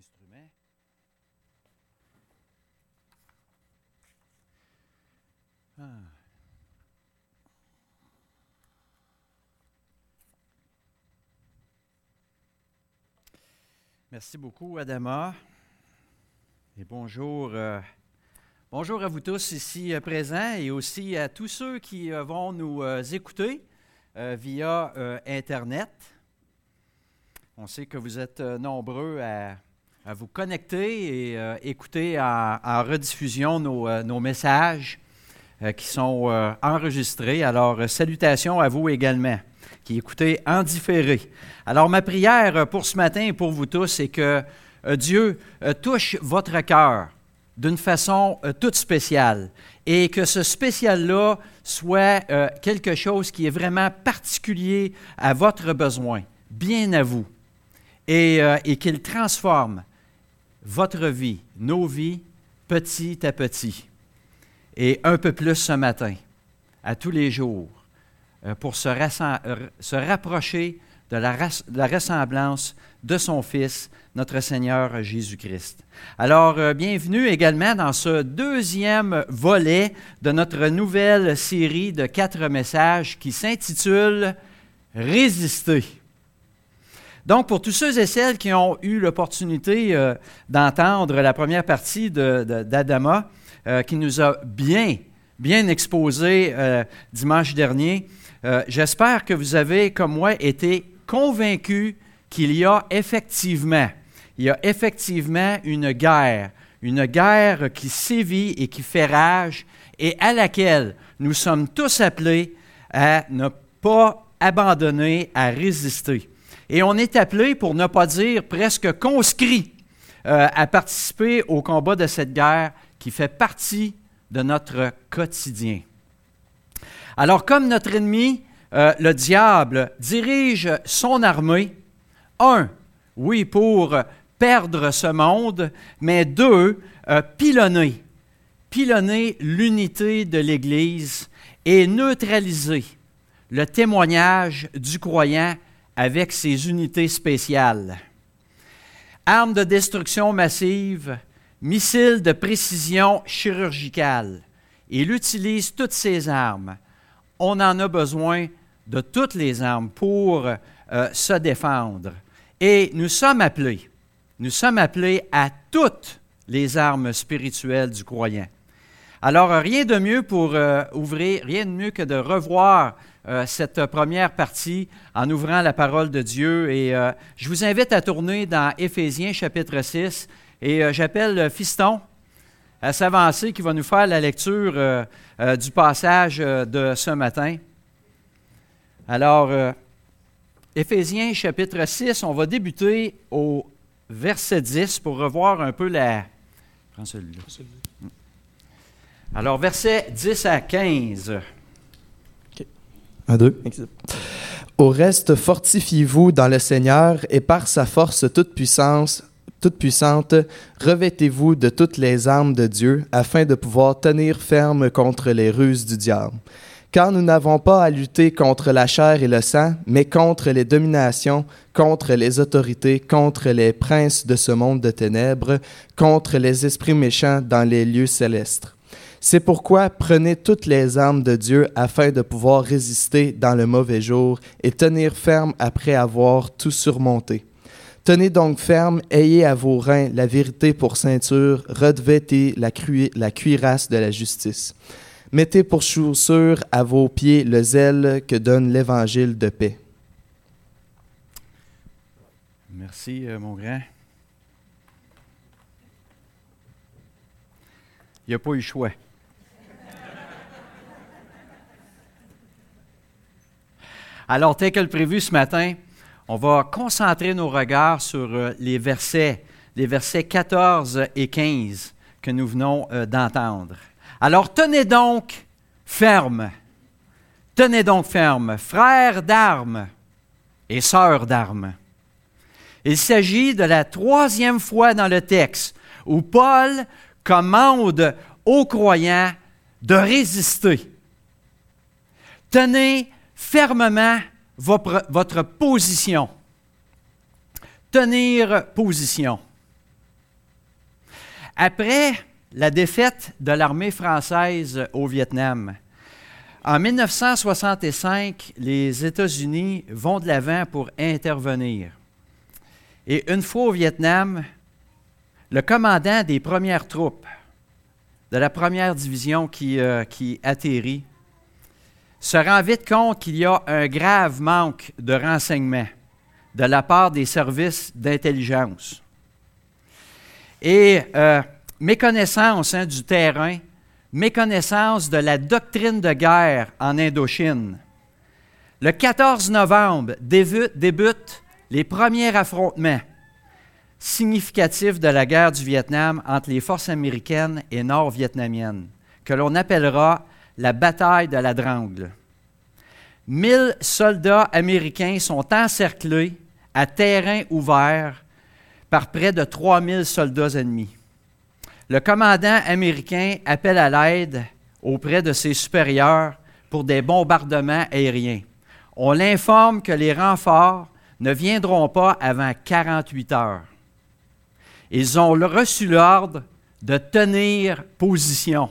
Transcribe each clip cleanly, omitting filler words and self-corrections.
instruments. Merci beaucoup, Adama. Et bonjour, bonjour à vous tous ici présents et aussi à tous ceux qui vont nous écouter via Internet. On sait que vous êtes nombreux à vous connecter et écouter en rediffusion nos messages qui sont enregistrés. Alors, salutations à vous également qui écoutez en différé. Alors, ma prière pour ce matin et pour vous tous, c'est que Dieu touche votre cœur d'une façon toute spéciale et que ce spécial-là soit quelque chose qui est vraiment particulier à votre besoin, bien à vous, et qu'il transforme votre vie, nos vies, petit à petit, et un peu plus ce matin, à tous les jours, pour se rapprocher de la ressemblance de son Fils, notre Seigneur Jésus-Christ. Alors, bienvenue également dans ce deuxième volet de notre nouvelle série de 4 messages qui s'intitule « Résister ». Donc, pour tous ceux et celles qui ont eu l'opportunité d'entendre la première partie d'Adama, qui nous a bien exposé dimanche dernier, j'espère que vous avez, comme moi, été convaincus qu'il y a effectivement une guerre qui sévit et qui fait rage et à laquelle nous sommes tous appelés à ne pas abandonner, à résister. Et on est appelé, pour ne pas dire presque conscrit, à participer au combat de cette guerre qui fait partie de notre quotidien. Alors, comme notre ennemi, le diable, dirige son armée, oui, pour perdre ce monde, mais 2, pilonner l'unité de l'Église et neutraliser le témoignage du croyant avec ses unités spéciales. Armes de destruction massive, missiles de précision chirurgicale. Il utilise toutes ces armes. On en a besoin de toutes les armes pour se défendre. Et nous sommes appelés à toutes les armes spirituelles du croyant. Alors, rien de mieux que de revoir cette première partie en ouvrant la parole de Dieu. Et je vous invite à tourner dans Éphésiens chapitre 6 et j'appelle Fiston à s'avancer qui va nous faire la lecture du passage de ce matin. Alors, Éphésiens chapitre 6, on va débuter au verset 10 pour revoir un peu la... Prends celui-là. Alors, versets 10 à 15. OK. 1, 2. Au reste, fortifiez-vous dans le Seigneur et par sa force toute puissante, revêtez-vous de toutes les armes de Dieu afin de pouvoir tenir ferme contre les ruses du diable. Car nous n'avons pas à lutter contre la chair et le sang, mais contre les dominations, contre les autorités, contre les princes de ce monde de ténèbres, contre les esprits méchants dans les lieux célestes. C'est pourquoi prenez toutes les armes de Dieu afin de pouvoir résister dans le mauvais jour et tenir ferme après avoir tout surmonté. Tenez donc ferme, ayez à vos reins la vérité pour ceinture, revêtez la cuirasse de la justice. Mettez pour chaussure à vos pieds le zèle que donne l'évangile de paix. Merci, mon grand. Il n'y a pas eu le choix. Alors, tel que le prévu ce matin, on va concentrer nos regards sur les versets 14 et 15 que nous venons d'entendre. Alors, tenez donc ferme, frères d'armes et sœurs d'armes. Il s'agit de la 3e fois dans le texte où Paul commande aux croyants de résister. Tenez fermement votre position. Tenir position. Après la défaite de l'armée française au Vietnam, en 1965, les États-Unis vont de l'avant pour intervenir. Et une fois au Vietnam, le commandant des premières troupes de la première division qui atterrit se rend vite compte qu'il y a un grave manque de renseignements de la part des services d'intelligence. Et méconnaissance du terrain, méconnaissance de la doctrine de guerre en Indochine. Le 14 novembre débutent les premiers affrontements significatifs de la guerre du Vietnam entre les forces américaines et nord-vietnamiennes, que l'on appellera la bataille de la Drangle. 1000 soldats américains sont encerclés à terrain ouvert par près de 3000 soldats ennemis. Le commandant américain appelle à l'aide auprès de ses supérieurs pour des bombardements aériens. On l'informe que les renforts ne viendront pas avant 48 heures. Ils ont reçu l'ordre de tenir position.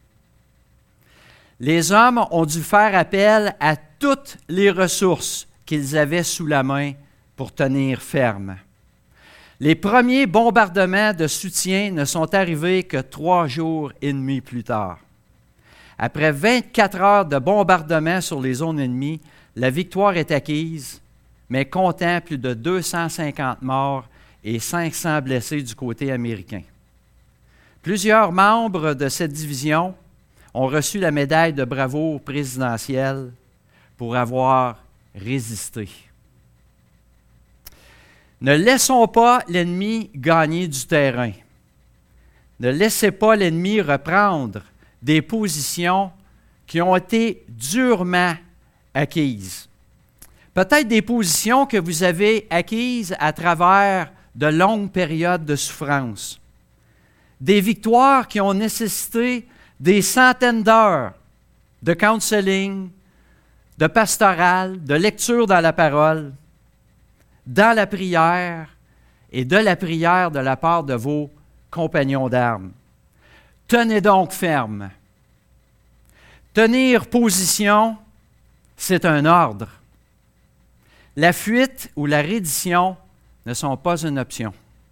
Les hommes ont dû faire appel à toutes les ressources qu'ils avaient sous la main pour tenir ferme. Les premiers bombardements de soutien ne sont arrivés que 3 jours et demi plus tard. Après 24 heures de bombardement sur les zones ennemies, la victoire est acquise, mais comptant plus de 250 morts et 500 blessés du côté américain. Plusieurs membres de cette division ont reçu la médaille de bravoure présidentielle pour avoir résisté. Ne laissons pas l'ennemi gagner du terrain. Ne laissez pas l'ennemi reprendre des positions qui ont été durement acquises. Peut-être des positions que vous avez acquises à travers de longues périodes de souffrance. Des victoires qui ont nécessité des centaines d'heures de counseling, de pastoral, de lecture dans la parole, dans la prière et de la prière de la part de vos compagnons d'armes. Tenez donc ferme. Tenir position, c'est un ordre. La fuite ou la reddition ne sont pas une option.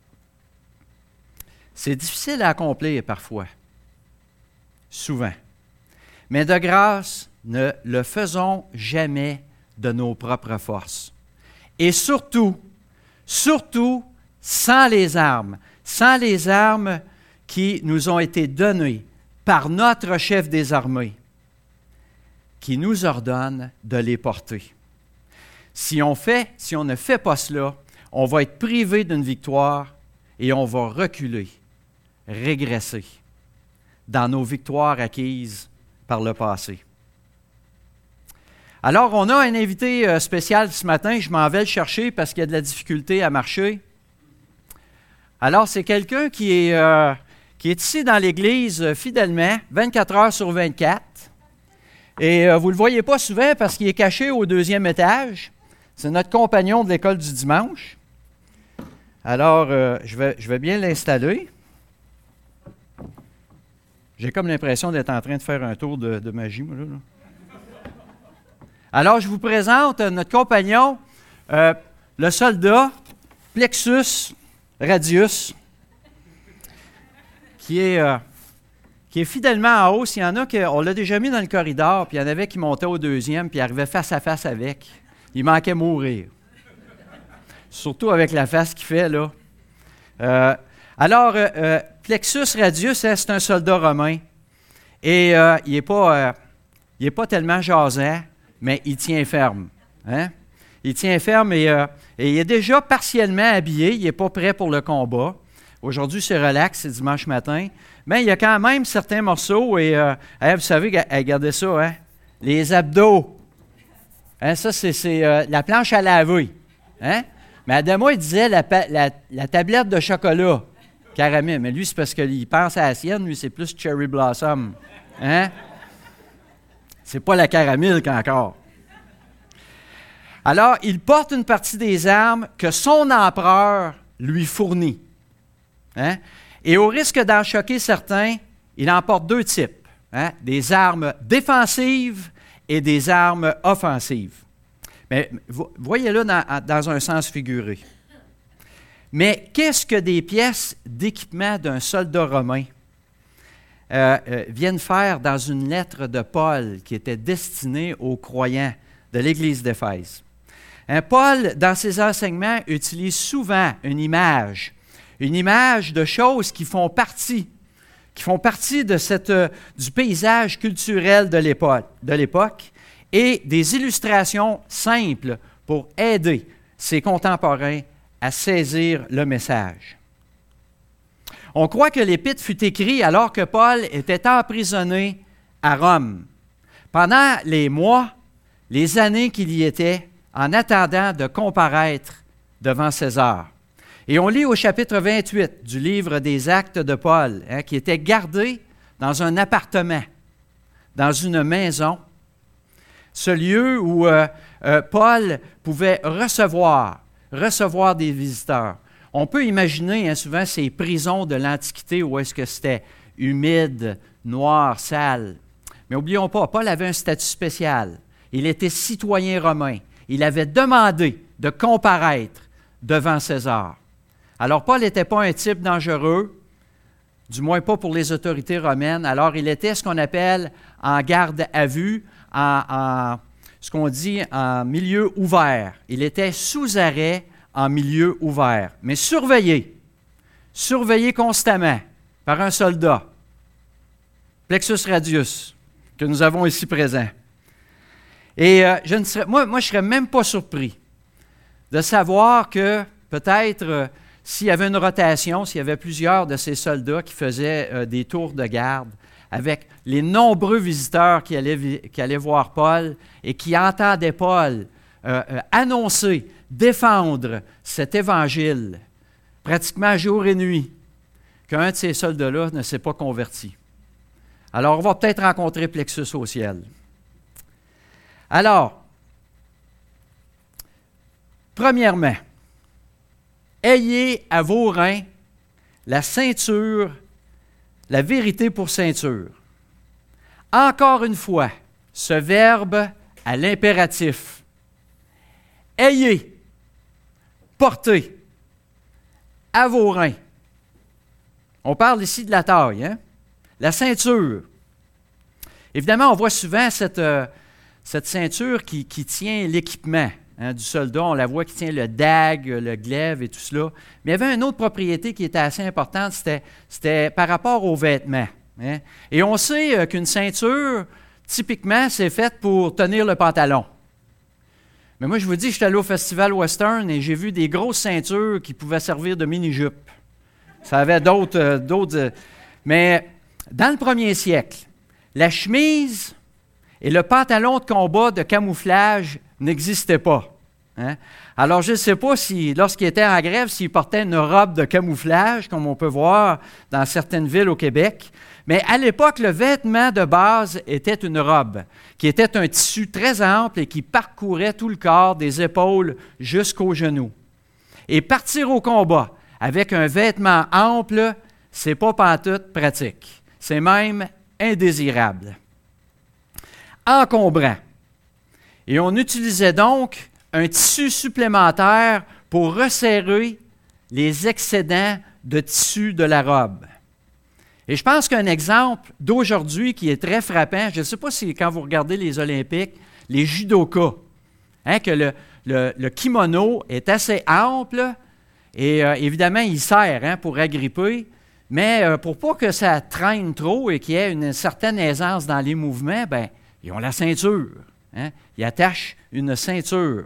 C'est difficile à accomplir parfois, souvent. Mais de grâce, ne le faisons jamais de nos propres forces. Et surtout, sans les armes qui nous ont été données par notre chef des armées, qui nous ordonne de les porter. Si on ne fait pas cela, on va être privé d'une victoire et on va reculer, régresser dans nos victoires acquises par le passé. Alors, on a un invité spécial ce matin. Je m'en vais le chercher parce qu'il y a de la difficulté à marcher. Alors, c'est quelqu'un qui est ici dans l'Église fidèlement, 24 heures sur 24. Et vous ne le voyez pas souvent parce qu'il est caché au 2e étage. C'est notre compagnon de l'école du dimanche. Alors, je vais bien l'installer. J'ai comme l'impression d'être en train de faire un tour de magie, moi, là. Alors, je vous présente notre compagnon, le soldat Plexus Radius, qui est fidèlement en haut. S'il y en a on l'a déjà mis dans le corridor, puis il y en avait qui montaient au 2e, puis arrivaient face à face avec. Il manquait mourir. Surtout avec la face qu'il fait, là. Alors, Plexus Radius, c'est un soldat romain. Et il n'est pas tellement jasant, mais il tient ferme. Hein? Il tient ferme et il est déjà partiellement habillé. Il n'est pas prêt pour le combat. Aujourd'hui, c'est relax, c'est dimanche matin. Mais il y a quand même certains morceaux. Et vous savez, regardez ça, hein? Les abdos. Hein, ça, c'est la planche à laver. Hein? Mais Adamo, il disait la tablette de chocolat caramel. Mais lui, c'est parce qu'il pense à la sienne. Lui, c'est plus Cherry Blossom. Hein? C'est pas la caramel qu'encore. Alors, il porte une partie des armes que son empereur lui fournit. Hein? Et au risque d'en choquer certains, il en porte deux types, des armes défensives et des armes offensives. Mais voyez-le dans un sens figuré. Mais qu'est-ce que des pièces d'équipement d'un soldat romain viennent faire dans une lettre de Paul qui était destinée aux croyants de l'Église d'Éphèse? Paul, dans ses enseignements, utilise souvent une image de choses qui font partie du paysage culturel de l'époque et des illustrations simples pour aider ses contemporains à saisir le message. On croit que l'Épître fut écrit alors que Paul était emprisonné à Rome, pendant les mois, les années qu'il y était, en attendant de comparaître devant César. Et on lit au chapitre 28 du livre des Actes de Paul, qui était gardé dans un appartement, dans une maison, ce lieu où Paul pouvait recevoir des visiteurs. On peut imaginer souvent ces prisons de l'Antiquité où est-ce que c'était humide, noir, sale. Mais n'oublions pas, Paul avait un statut spécial. Il était citoyen romain. Il avait demandé de comparaître devant César. Alors, Paul n'était pas un type dangereux, du moins pas pour les autorités romaines. Alors, il était ce qu'on appelle en garde à vue, ce qu'on dit en milieu ouvert. Il était sous arrêt en milieu ouvert, mais surveillé constamment par un soldat, Plexus Radius, que nous avons ici présent. Et je ne serais même pas surpris de savoir que peut-être s'il y avait une rotation, s'il y avait plusieurs de ces soldats qui faisaient des tours de garde avec les nombreux visiteurs qui allaient voir Paul et qui entendaient Paul annoncer, défendre cet évangile pratiquement jour et nuit, qu'un de ces soldats-là ne s'est pas converti. Alors, on va peut-être rencontrer Plexus au ciel. Alors, premièrement, ayez à vos reins la ceinture, la vérité pour ceinture. Encore une fois, ce verbe à l'impératif. Ayez, portez, à vos reins. On parle ici de la taille, la ceinture. Évidemment, on voit souvent cette ceinture qui tient l'équipement du soldat. On la voit qui tient le dague, le glaive et tout cela. Mais il y avait une autre propriété qui était assez importante, c'était par rapport aux vêtements. Et on sait qu'une ceinture, typiquement, c'est faite pour tenir le pantalon. Mais moi, je vous dis, je suis allé au Festival Western et j'ai vu des grosses ceintures qui pouvaient servir de mini-jupe. Ça avait d'autres. Mais dans le 1er siècle, la chemise et le pantalon de combat de camouflage n'existaient pas. Alors, je ne sais pas si, lorsqu'il était en grève, s'il portait une robe de camouflage, comme on peut voir dans certaines villes au Québec. Mais à l'époque, le vêtement de base était une robe, qui était un tissu très ample et qui parcourait tout le corps, des épaules jusqu'aux genoux. Et partir au combat avec un vêtement ample, c'est pas pantoute pratique. C'est même indésirable. Encombrant. Et on utilisait donc un tissu supplémentaire pour resserrer les excédents de tissu de la robe. Et je pense qu'un exemple d'aujourd'hui qui est très frappant, je ne sais pas si quand vous regardez les Olympiques, les judokas, que le kimono est assez ample et évidemment il sert pour agripper, mais pour pas que ça traîne trop et qu'il y ait une certaine aisance dans les mouvements, ils ont la ceinture. Ils attachent une ceinture.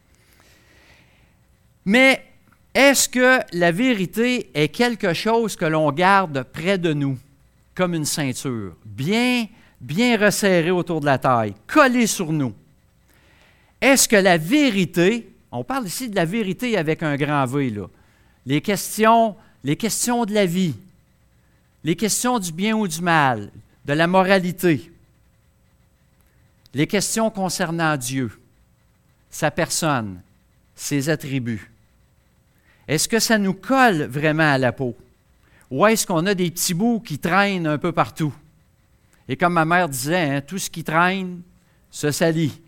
Mais est-ce que la vérité est quelque chose que l'on garde près de nous, comme une ceinture, bien resserrée autour de la taille, collée sur nous? Est-ce que la vérité, on parle ici de la vérité avec un grand V, là, les questions de la vie, les questions du bien ou du mal, de la moralité, les questions concernant Dieu, sa personne, ses attributs. Est-ce que ça nous colle vraiment à la peau? ou est-ce qu'on a des petits bouts qui traînent un peu partout? Et comme ma mère disait, hein, tout ce qui traîne se salit.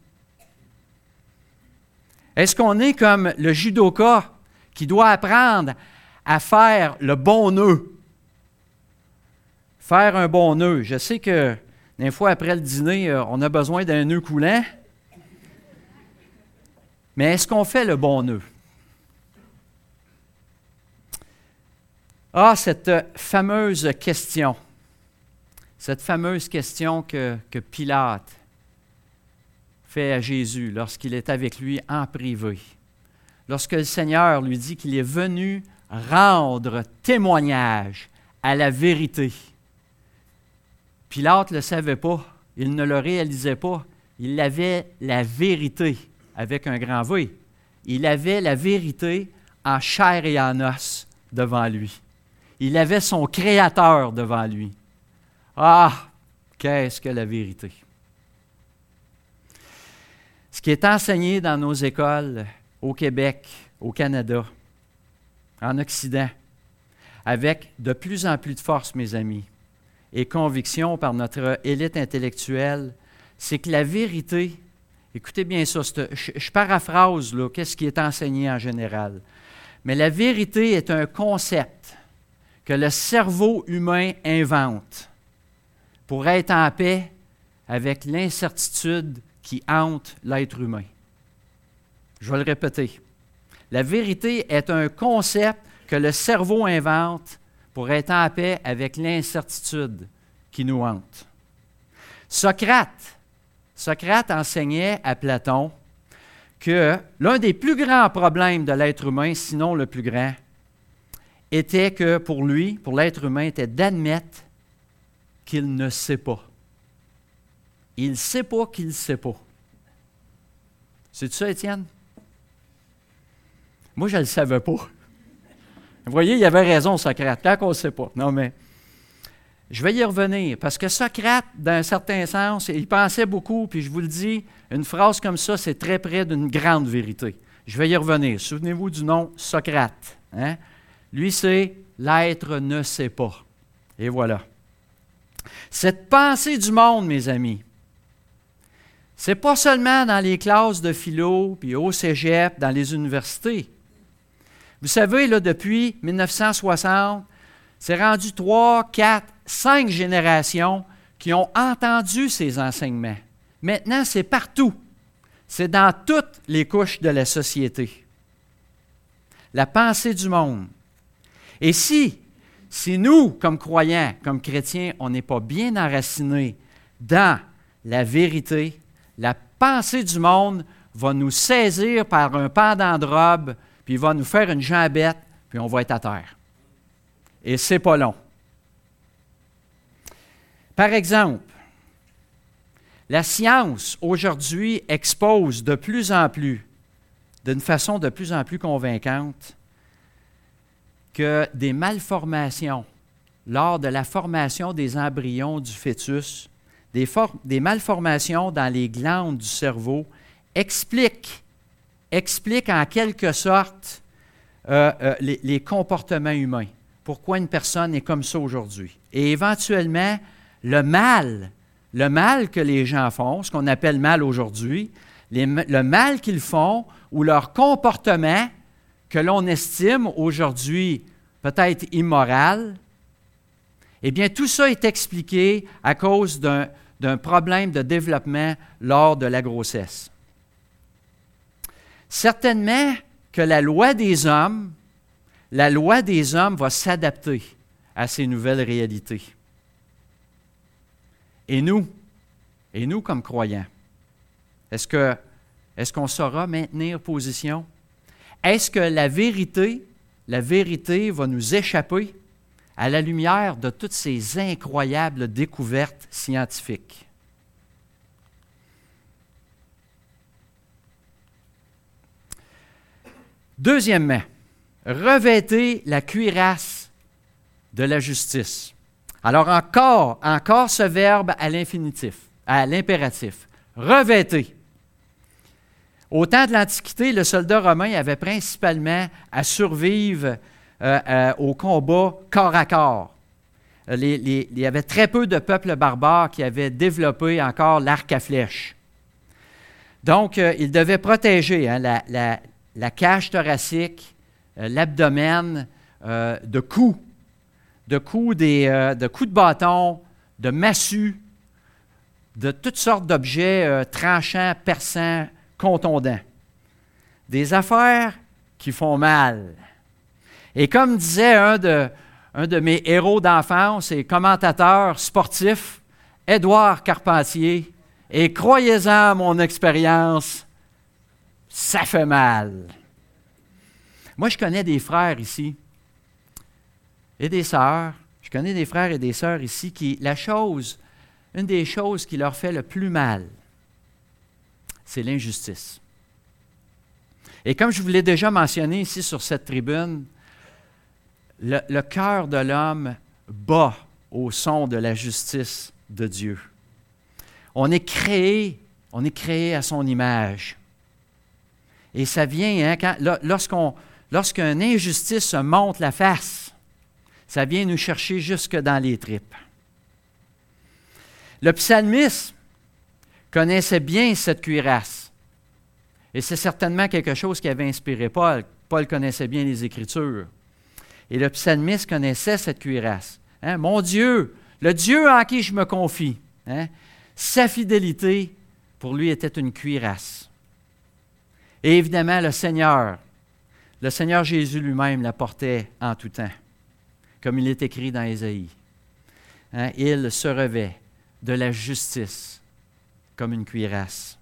Est-ce qu'on est comme le judoka qui doit apprendre à faire le bon nœud? Faire un bon nœud. Je sais que des fois, après le dîner, on a besoin d'un nœud coulant. Mais est-ce qu'on fait le bon nœud? Ah, cette fameuse question. Cette fameuse question que Pilate fait à Jésus lorsqu'il est avec lui en privé. Lorsque le Seigneur lui dit qu'il est venu rendre témoignage à la vérité. Pilate ne le savait pas, il ne le réalisait pas. Il avait la vérité avec un grand V. Il avait la vérité en chair et en os devant lui. Il avait son Créateur devant lui. Ah, qu'est-ce que la vérité! Ce qui est enseigné dans nos écoles au Québec, au Canada, en Occident, avec de plus en plus de force, mes amis, et conviction par notre élite intellectuelle, c'est que la vérité, écoutez bien ça, je paraphrase là, qu'est-ce qui est enseigné en général, mais la vérité est un concept que le cerveau humain invente pour être en paix avec l'incertitude qui hante l'être humain. Je vais le répéter. La vérité est un concept que le cerveau invente pour être en paix avec l'incertitude qui nous hante. Socrate enseignait à Platon que l'un des plus grands problèmes de l'être humain, sinon le plus grand, était que pour lui, pour l'être humain, était d'admettre qu'il ne sait pas. Il ne sait pas qu'il ne sait pas. C'est ça, Étienne? Moi, je ne le savais pas. Vous voyez, il avait raison, Socrate, quand on ne sait pas. Non, mais je vais y revenir, parce que Socrate, d'un certain sens, il pensait beaucoup, puis je vous le dis, une phrase comme ça, c'est très près d'une grande vérité. Je vais y revenir. Souvenez-vous du nom Socrate. Hein? Lui, c'est « l'être ne sait pas ». Et voilà. Cette pensée du monde, mes amis, c'est pas seulement dans les classes de philo, puis au cégep, dans les universités. Vous savez, là, depuis 1960, c'est rendu 3, 4, 5 générations qui ont entendu ces enseignements. Maintenant, c'est partout. C'est dans toutes les couches de la société. La pensée du monde. Et si nous, comme croyants, comme chrétiens, on n'est pas bien enracinés dans la vérité, la pensée du monde va nous saisir par un pendant de robe, puis il va nous faire une jambette, puis on va être à terre. Et c'est pas long. Par exemple, la science, aujourd'hui, expose de plus en plus, d'une façon de plus en plus convaincante, que des malformations lors de la formation des embryons du fœtus, des malformations dans les glandes du cerveau, expliquent en quelque sorte les comportements humains. Pourquoi une personne est comme ça aujourd'hui. Et éventuellement, le mal que les gens font, ce qu'on appelle mal aujourd'hui, le mal qu'ils font ou leur comportement que l'on estime aujourd'hui peut-être immoral, eh bien, tout ça est expliqué à cause d'un problème de développement lors de la grossesse. Certainement que la loi des hommes va s'adapter à ces nouvelles réalités. Et nous comme croyants, est-ce qu'on saura maintenir position? Est-ce que la vérité va nous échapper à la lumière de toutes ces incroyables découvertes scientifiques? Deuxièmement, revêtez la cuirasse de la justice. Alors encore ce verbe à l'infinitif, à l'impératif. Revêtez. Au temps de l'Antiquité, le soldat romain avait principalement à survivre au combat corps à corps. Il y avait très peu de peuples barbares qui avaient développé encore l'arc à flèche. Donc, ils devaient protéger la cage thoracique, l'abdomen de coups de bâton, de massues, de toutes sortes d'objets tranchants, perçants, contondants. Des affaires qui font mal. Et comme disait un de mes héros d'enfance et commentateur sportif, Édouard Carpentier, et croyez-en à mon expérience, ça fait mal. Moi, je connais des frères ici et des sœurs. Je connais des frères et des sœurs ici une des choses qui leur fait le plus mal, c'est l'injustice. Et comme je vous l'ai déjà mentionné ici sur cette tribune, le cœur de l'homme bat au son de la justice de Dieu. On est créé à son image. Et ça vient, lorsqu'une injustice se monte la face, ça vient nous chercher jusque dans les tripes. Le psalmiste connaissait bien cette cuirasse. Et c'est certainement quelque chose qui avait inspiré Paul. Paul connaissait bien les Écritures. Et le psalmiste connaissait cette cuirasse. Mon Dieu, le Dieu en qui je me confie, sa fidélité, pour lui, était une cuirasse. Et évidemment, le Seigneur Jésus lui-même la portait en tout temps, comme il est écrit dans Ésaïe. Il se revêt de la justice comme une cuirasse.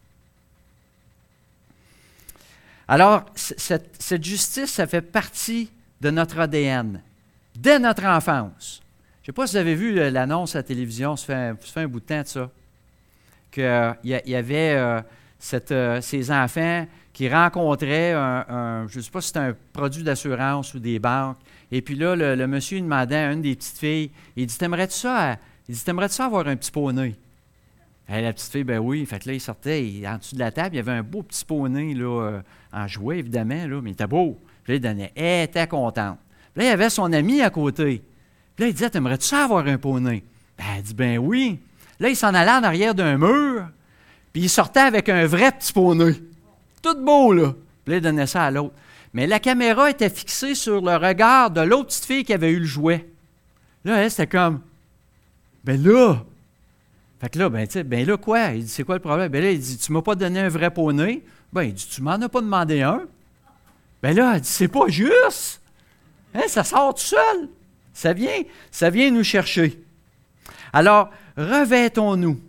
Alors, cette justice, ça fait partie de notre ADN, dès notre enfance. Je ne sais pas si vous avez vu l'annonce à la télévision, ça fait un bout de temps de ça, qu'il y avait ces enfants qui rencontraient je ne sais pas si c'était un produit d'assurance ou des banques, et puis là, le monsieur demandait à une des petites filles, il dit « T'aimerais-tu ça avoir un petit poney? » La petite fille, ben oui. Fait que là, il sortait, en dessous de la table, il y avait un beau petit poney, là, en jouet, évidemment, là, mais il était beau. Puis là, il donnait. Elle était contente. Puis là, il y avait son ami à côté. Puis là, il disait, t'aimerais-tu ça avoir un poney? Ben, elle dit, ben oui. Là, il s'en allait en arrière d'un mur, puis il sortait avec un vrai petit poney. Tout beau, là. Puis là, il donnait ça à l'autre. Mais la caméra était fixée sur le regard de l'autre petite fille qui avait eu le jouet. Là, elle, c'était comme, ben là. Fait que là, ben là, quoi? Il dit, c'est quoi le problème? Ben là, il dit, tu m'as pas donné un vrai poney? Ben, il dit, tu m'en as pas demandé un? Ben là, elle dit, c'est pas juste! Ça sort tout seul! Ça vient nous chercher. Alors, revêtons-nous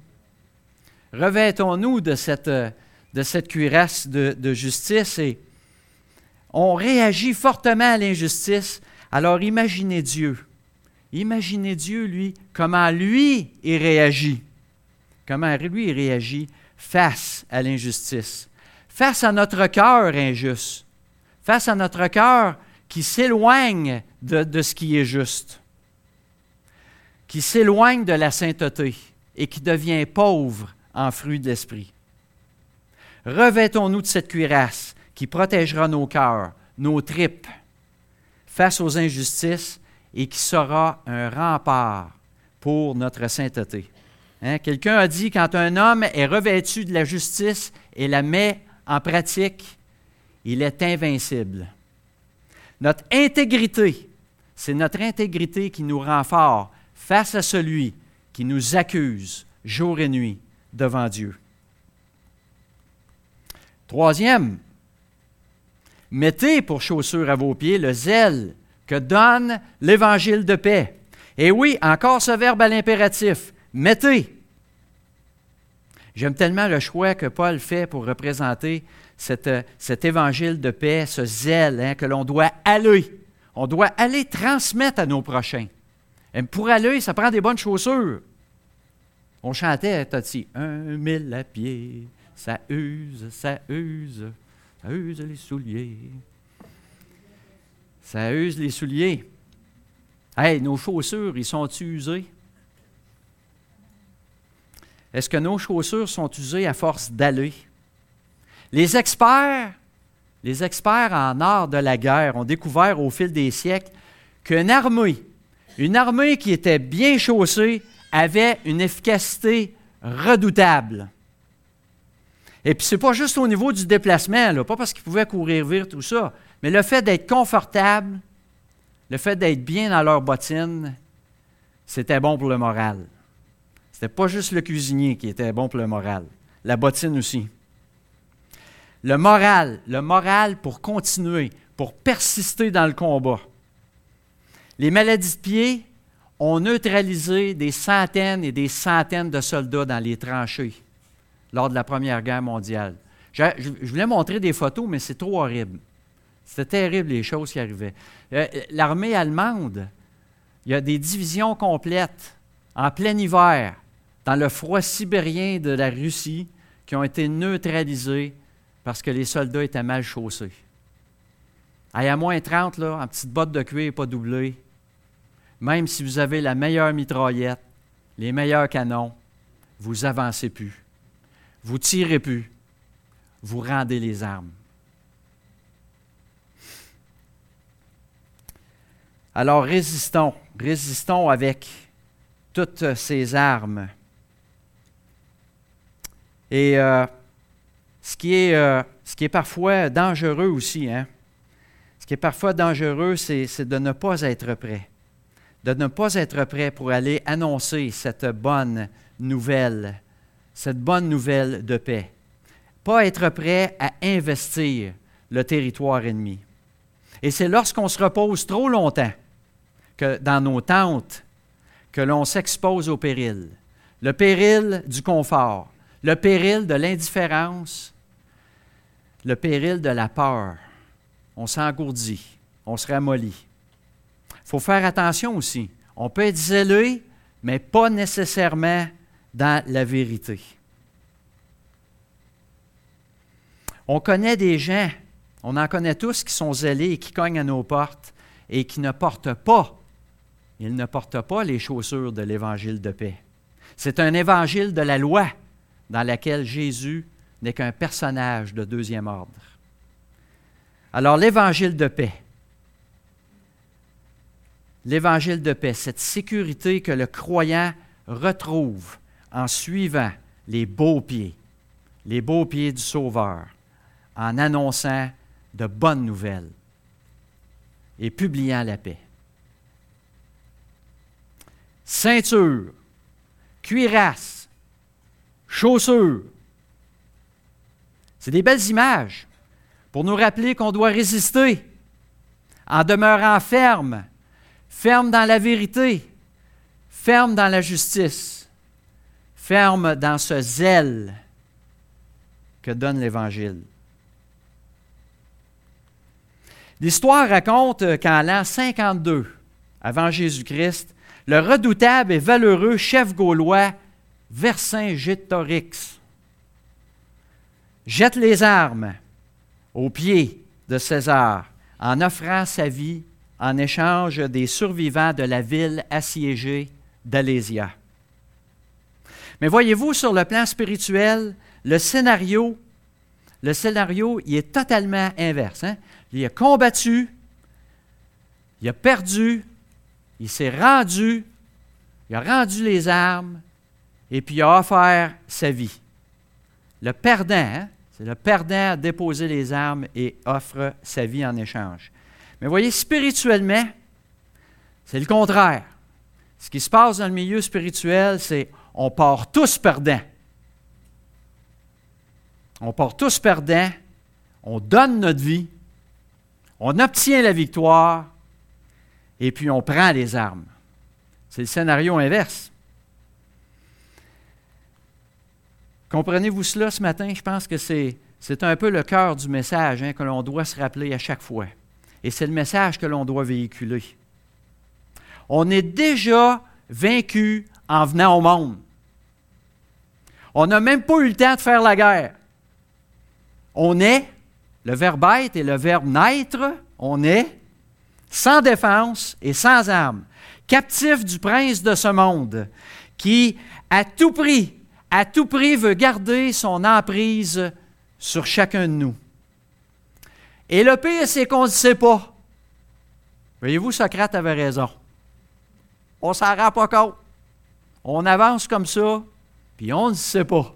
de cette cuirasse de justice et on réagit fortement à l'injustice. Alors, imaginez Dieu. Imaginez Dieu, lui, comment lui, il réagit. Comment lui, il réagit face à l'injustice, face à notre cœur injuste, face à notre cœur qui s'éloigne de ce qui est juste, qui s'éloigne de la sainteté et qui devient pauvre en fruits de l'esprit. Revêtons-nous de cette cuirasse qui protégera nos cœurs, nos tripes, face aux injustices et qui sera un rempart pour notre sainteté. Quelqu'un a dit, quand un homme est revêtu de la justice et la met en pratique, il est invincible. Notre intégrité, c'est notre intégrité qui nous rend forts face à celui qui nous accuse jour et nuit devant Dieu. Troisième, mettez pour chaussure à vos pieds le zèle que donne l'Évangile de paix. Et oui, encore ce verbe à l'impératif, mettez. J'aime tellement le choix que Paul fait pour représenter cet évangile de paix, ce zèle que l'on doit aller. On doit aller transmettre à nos prochains. Et pour aller, ça prend des bonnes chaussures. On chantait, Tati, 1000 à pied, ça use les souliers. Ça use les souliers. Hey, nos chaussures, ils sont-ils usés? Est-ce que nos chaussures sont usées à force d'aller? Les experts les experts en art de la guerre ont découvert au fil des siècles qu'une armée qui était bien chaussée avait une efficacité redoutable. Et puis, ce n'est pas juste au niveau du déplacement, là, pas parce qu'ils pouvaient courir vite, tout ça, mais le fait d'être confortable, le fait d'être bien dans leurs bottines, c'était bon pour le moral. Ce n'était pas juste le cuisinier qui était bon pour le moral, la bottine aussi. Le moral pour continuer, pour persister dans le combat. Les maladies de pied ont neutralisé des centaines et des centaines de soldats dans les tranchées lors de la Première Guerre mondiale. Je voulais montrer des photos, mais c'est trop horrible. C'était terrible les choses qui arrivaient. L'armée allemande, il y a des divisions complètes en plein hiver, dans le froid sibérien de la Russie, qui ont été neutralisées parce que les soldats étaient mal chaussés. À moins 30, là, en petite botte de cuir pas doublée, même si vous avez la meilleure mitraillette, les meilleurs canons, vous avancez plus. Vous tirez plus. Vous rendez les armes. Alors résistons avec toutes ces armes. Et ce qui est parfois dangereux aussi, hein? Ce qui est parfois dangereux, c'est de ne pas être prêt. De ne pas être prêt pour aller annoncer cette bonne nouvelle de paix. Pas être prêt à investir le territoire ennemi. Et c'est lorsqu'on se repose trop longtemps que dans nos tentes que l'on s'expose au péril. Le péril du confort, le péril de l'indifférence, le péril de la peur. On s'engourdit, on se ramollit. Il faut faire attention aussi. On peut être zélé, mais pas nécessairement dans la vérité. On connaît des gens, on en connaît tous qui sont zélés et qui cognent à nos portes et qui ne portent pas, ils ne portent pas les chaussures de l'Évangile de paix. C'est un évangile de la loi dans laquelle Jésus n'est qu'un personnage de deuxième ordre. Alors, l'Évangile de paix, cette sécurité que le croyant retrouve en suivant les beaux pieds du Sauveur, en annonçant de bonnes nouvelles et publiant la paix. Ceinture, cuirasse, chaussures. C'est des belles images pour nous rappeler qu'on doit résister en demeurant ferme dans la vérité, ferme dans la justice, ferme dans ce zèle que donne l'Évangile. L'histoire raconte qu'en l'an 52, avant Jésus-Christ, le redoutable et valeureux chef gaulois Vercingétorix jette les armes aux pieds de César en offrant sa vie en échange des survivants de la ville assiégée d'Alésia. Mais voyez-vous, sur le plan spirituel, le scénario, il est totalement inverse. Hein? Il a combattu, il a perdu, il s'est rendu, il a rendu les armes et puis il a offert sa vie. Le perdant, hein? C'est le perdant a déposé les armes et offre sa vie en échange. Mais voyez, spirituellement, c'est le contraire. Ce qui se passe dans le milieu spirituel, c'est on part tous perdants. On part tous perdants, on donne notre vie, on obtient la victoire, et puis on prend les armes. C'est le scénario inverse. Comprenez-vous cela ce matin? Je pense que c'est un peu le cœur du message que l'on doit se rappeler à chaque fois. Et c'est le message que l'on doit véhiculer. On est déjà vaincu en venant au monde. On n'a même pas eu le temps de faire la guerre. On est, le verbe être et le verbe naître, on est sans défense et sans armes, captif du prince de ce monde, qui, à tout prix veut garder son emprise sur chacun de nous. Et le pire, c'est qu'on ne le sait pas. Voyez-vous, Socrate avait raison. On ne s'en rend pas compte. On avance comme ça, puis on ne le sait pas.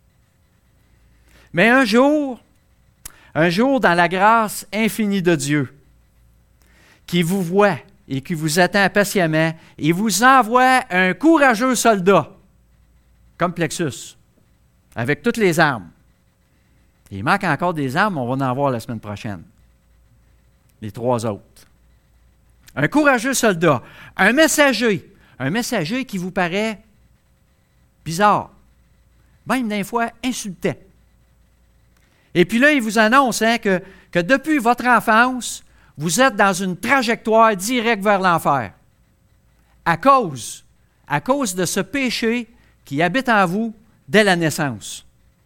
Mais un jour, dans la grâce infinie de Dieu, qui vous voit et qui vous attend patiemment, il vous envoie un courageux soldat, comme Plexus, avec toutes les armes. Il manque encore des armes, on va en voir la semaine prochaine. Les 3 autres. Un courageux soldat, un messager qui vous paraît bizarre, même des fois insultant. Et puis là, il vous annonce que depuis votre enfance, vous êtes dans une trajectoire directe vers l'enfer. À cause de ce péché qui habite en vous dès la naissance.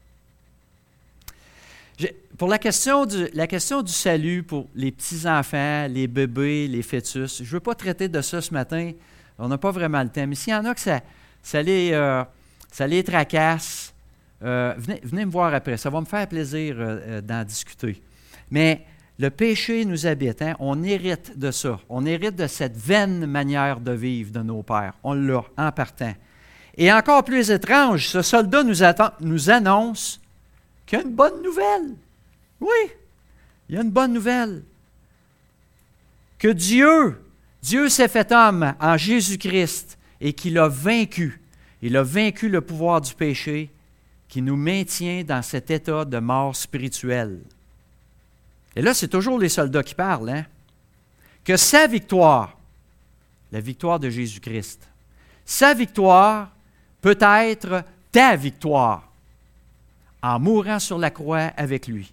Pour la question du salut pour les petits-enfants, les bébés, les fœtus, je ne veux pas traiter de ça ce matin, on n'a pas vraiment le temps. Mais s'il y en a que ça les tracasse, venez me voir après, ça va me faire plaisir d'en discuter. Mais le péché nous habite, hein? On hérite de ça. On hérite de cette vaine manière de vivre de nos pères. On l'a en partant. Et encore plus étrange, ce soldat nous annonce qu'il y a une bonne nouvelle. Oui, il y a une bonne nouvelle. Que Dieu s'est fait homme en Jésus-Christ et qu'il a vaincu. Il a vaincu le pouvoir du péché qui nous maintient dans cet état de mort spirituelle. Et là, c'est toujours les soldats qui parlent, hein? Que sa victoire, la victoire de Jésus-Christ, sa victoire peut être ta victoire en mourant sur la croix avec lui.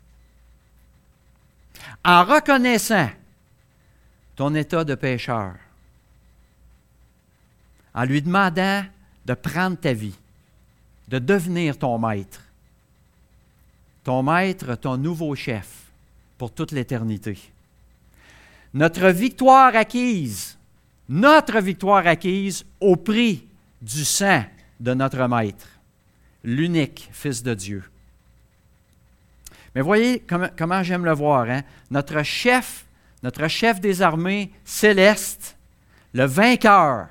En reconnaissant ton état de pécheur, en lui demandant de prendre ta vie, de devenir ton maître, ton nouveau chef pour toute l'éternité. Notre victoire acquise au prix du sang de notre maître, l'unique Fils de Dieu. Mais voyez comment j'aime le voir, hein? Notre chef des armées célestes, le vainqueur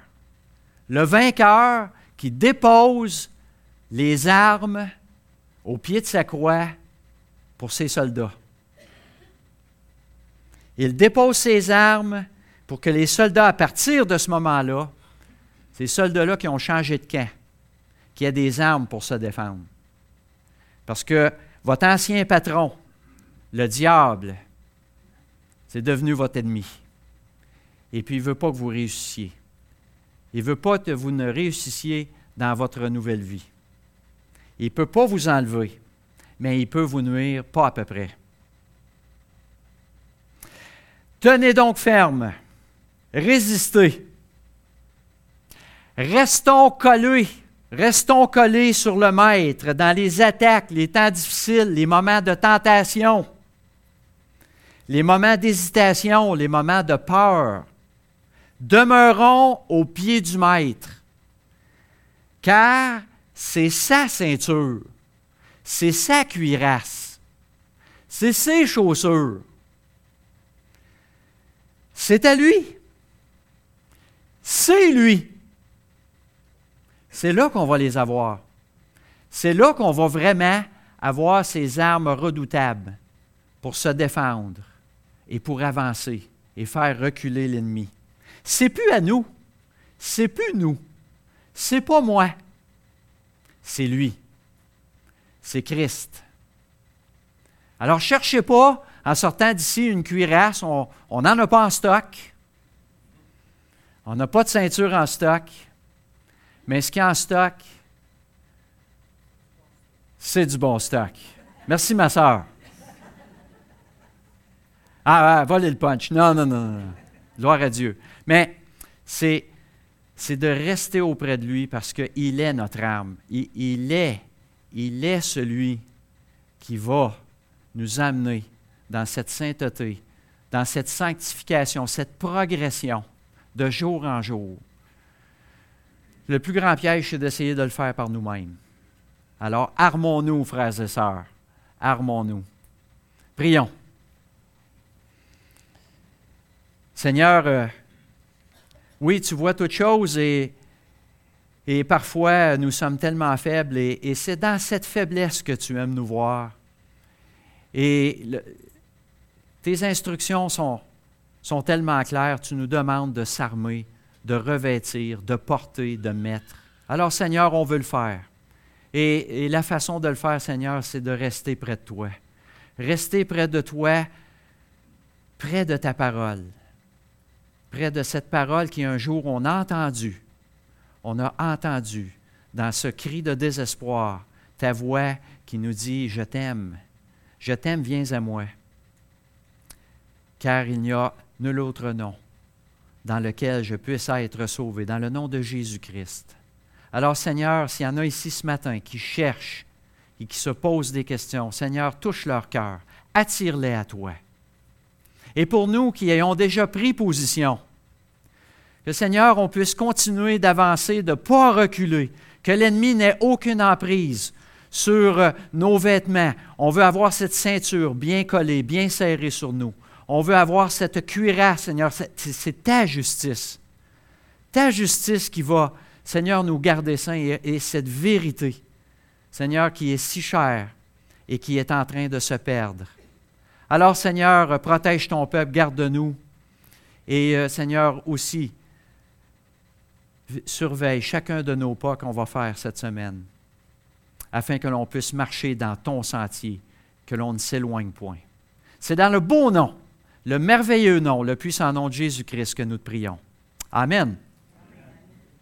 qui dépose les armes au pied de sa croix pour ses soldats. Il dépose ses armes pour que les soldats, à partir de ce moment-là, ces soldats-là qui ont changé de camp, qui aient des armes pour se défendre. Parce que votre ancien patron, le diable, c'est devenu votre ennemi. Et puis, il ne veut pas que vous réussissiez. Il ne veut pas que vous ne réussissiez dans votre nouvelle vie. Il ne peut pas vous enlever, mais il peut vous nuire pas à peu près. Tenez donc ferme, résistez. Restons collés sur le Maître dans les attaques, les temps difficiles, les moments de tentation, les moments d'hésitation, les moments de peur. Demeurons au pied du Maître, car c'est sa ceinture, c'est sa cuirasse, c'est ses chaussures. C'est à lui. C'est lui. C'est là qu'on va les avoir. C'est là qu'on va vraiment avoir ces armes redoutables pour se défendre et pour avancer et faire reculer l'ennemi. C'est plus à nous. C'est plus nous. C'est pas moi. C'est lui. C'est Christ. Alors, cherchez pas, en sortant d'ici, une cuirasse. On n'en a pas en stock. On n'a pas de ceinture en stock. Mais ce qui est en stock, c'est du bon stock. Merci, ma sœur. Ah, volez le punch. Non. Gloire à Dieu. Mais c'est de rester auprès de lui parce qu'il est notre arme. Il est celui qui va nous amener dans cette sainteté, dans cette sanctification, cette progression de jour en jour. Le plus grand piège, c'est d'essayer de le faire par nous-mêmes. Alors, armons-nous, frères et sœurs. Armons-nous. Prions. Seigneur, oui, tu vois toutes choses et parfois nous sommes tellement faibles et c'est dans cette faiblesse que tu aimes nous voir. Et tes instructions sont tellement claires, tu nous demandes de s'armer, de revêtir, de porter, de mettre. Alors Seigneur, on veut le faire. Et la façon de le faire, Seigneur, c'est de rester près de toi. Rester près de toi, près de ta parole. Près de cette parole qui un jour on a entendu dans ce cri de désespoir, ta voix qui nous dit « Je t'aime, viens à moi ». Car il n'y a nul autre nom dans lequel je puisse être sauvé, dans le nom de Jésus-Christ. Alors Seigneur, s'il y en a ici ce matin qui cherchent et qui se posent des questions, Seigneur, touche leur cœur, attire-les à toi. Et pour nous qui ayons déjà pris position, que Seigneur, on puisse continuer d'avancer, de ne pas reculer, que l'ennemi n'ait aucune emprise sur nos vêtements. On veut avoir cette ceinture bien collée, bien serrée sur nous. On veut avoir cette cuirasse, Seigneur, c'est ta justice. Ta justice qui va, Seigneur, nous garder saints et cette vérité, Seigneur, qui est si chère et qui est en train de se perdre. Alors, Seigneur, protège ton peuple, garde-nous. Et, Seigneur, aussi, surveille chacun de nos pas qu'on va faire cette semaine, afin que l'on puisse marcher dans ton sentier, que l'on ne s'éloigne point. C'est dans le beau nom, le merveilleux nom, le puissant nom de Jésus-Christ que nous te prions. Amen.